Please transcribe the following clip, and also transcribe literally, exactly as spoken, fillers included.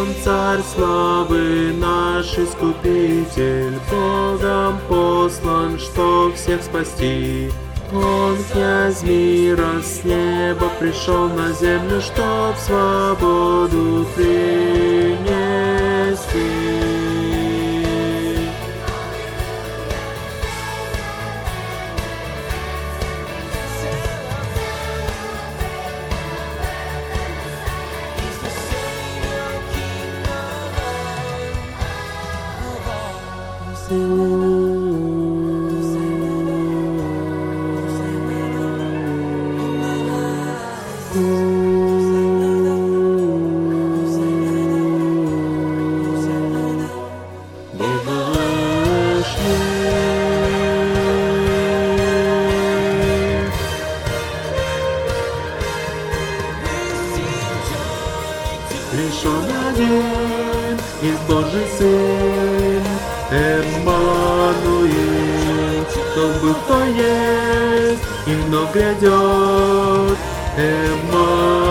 Он Царь славы, наш Искупитель, Богом послан, чтоб всех спасти. Он князь мира, с неба пришел на землю, чтоб свободу принести. Лишь Он один, есть Божий Сын, Эммануил. Кто был, кто есть, и вновь грядет, Эммануил.